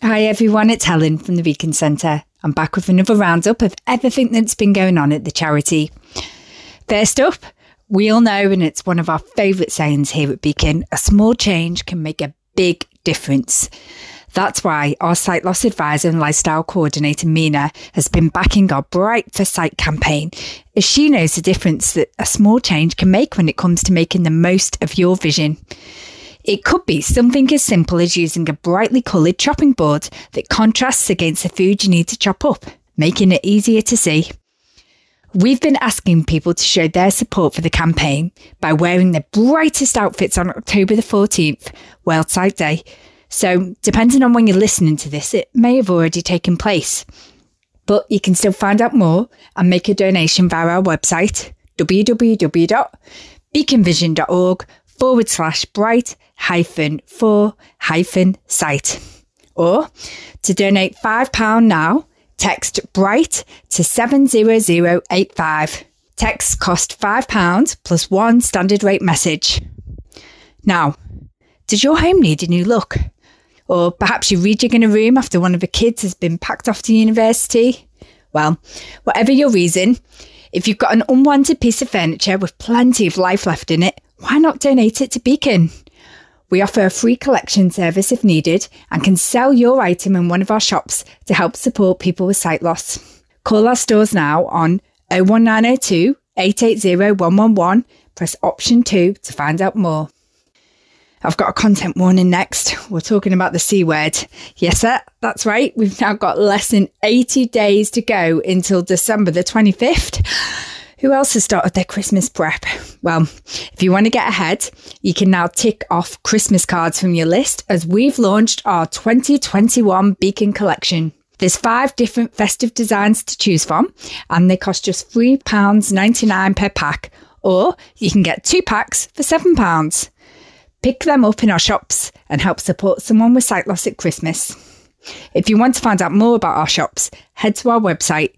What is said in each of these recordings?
Hi everyone, it's Helen from the Beacon Centre. I'm back with another roundup of everything that's been going on at the charity. First up, we all know, and it's one of our favourite sayings here at Beacon, a small change can make a big difference. That's why our sight loss advisor and lifestyle coordinator, Mina, has been backing our Bright for Sight campaign, as she knows the difference that a small change can make when it comes to making the most of your vision. It could be something as simple as using a brightly coloured chopping board that contrasts against the food you need to chop up, making it easier to see. We've been asking people to show their support for the campaign by wearing their brightest outfits on October the 14th, World Sight Day. So, depending on when you're listening to this, it may have already taken place. But you can still find out more and make a donation via our website, www.beaconvision.org/bright-for-sight. Or to donate £5 now, text BRIGHT to 70085. Texts cost £5 plus one standard rate message. Now, does your home need a new look? Or perhaps you're rejigging a room after one of the kids has been packed off to university? Well, whatever your reason, if you've got an unwanted piece of furniture with plenty of life left in it, why not donate it to Beacon? We offer a free collection service if needed and can sell your item in one of our shops to help support people with sight loss. Call our stores now on 01902 880 111, press option 2 to find out more. I've got a content warning next. We're talking about the C word. Yes, sir, that's right. We've now got less than 80 days to go until December the 25th. Who else has started their Christmas prep? Well, if you want to get ahead, you can now tick off Christmas cards from your list as we've launched our 2021 Beacon collection. There's 5 different festive designs to choose from and they cost just £3.99 per pack, or you can get 2 packs for £7. Pick them up in our shops and help support someone with sight loss at Christmas. If you want to find out more about our shops, head to our website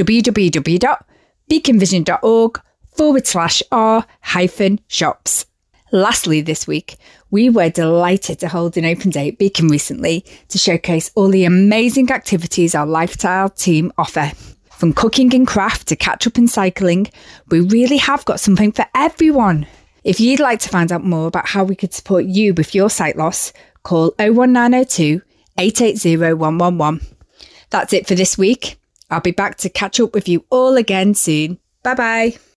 www.beaconvision.org/r-shops. Lastly this week, we were delighted to hold an open day at Beacon recently to showcase all the amazing activities our lifestyle team offer. From cooking and craft to catch up and cycling, we really have got something for everyone. If you'd like to find out more about how we could support you with your sight loss, call 01902 880 111. That's it for this week. I'll be back to catch up with you all again soon. Bye bye.